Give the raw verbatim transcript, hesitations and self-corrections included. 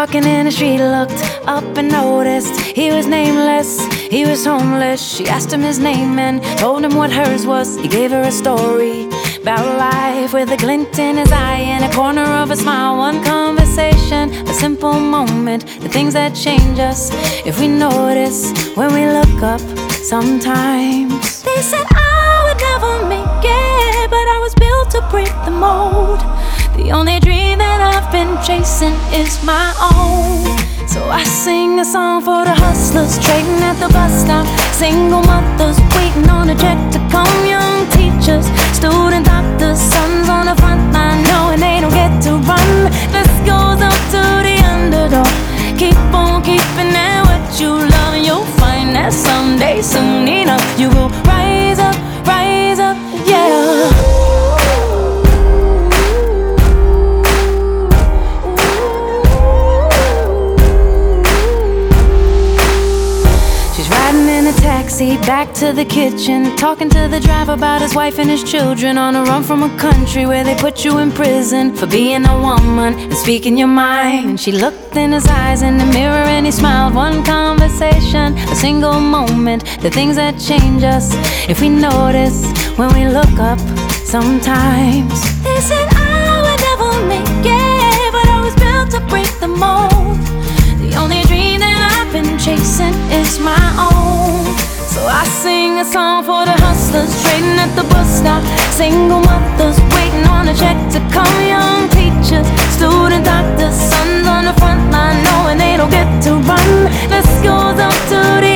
walking in the street, looked up and noticed he was nameless, he was homeless. She asked him his name and told him what hers was. He gave her a story about life with a glint in his eye and a corner of a smile. One conversation, a simple moment, the things that change us if we notice when we look up sometimes. They said I would never make it, but I was built to break the mold. The only dream that I've been chasing is my own. So I sing a song for the hustlers trading at the bus stop, single mothers waiting on a check to come, young teachers, student doctors, sons on the front line knowing they don't get to run. This goes out to the underdog. Keep on keeping at what you love, and you'll find that someday, soon enough, you will rise up, rise up, yeah. Taxi back to the kitchen, talking to the driver about his wife and his children, on a run from a country where they put you in prison for being a woman and speaking your mind. And she looked in his eyes in the mirror and he smiled. One conversation, a single moment, the things that change us if we notice when we look up sometimes. They said I would never make it, but I was built to break the mold. The only dream that I've been chasing is my own. So I sing a song for the hustlers trading at the bus stop, single mothers waiting on a check to come, young teachers, student doctors, sons on the front line knowing they don't get to run. This goes out to the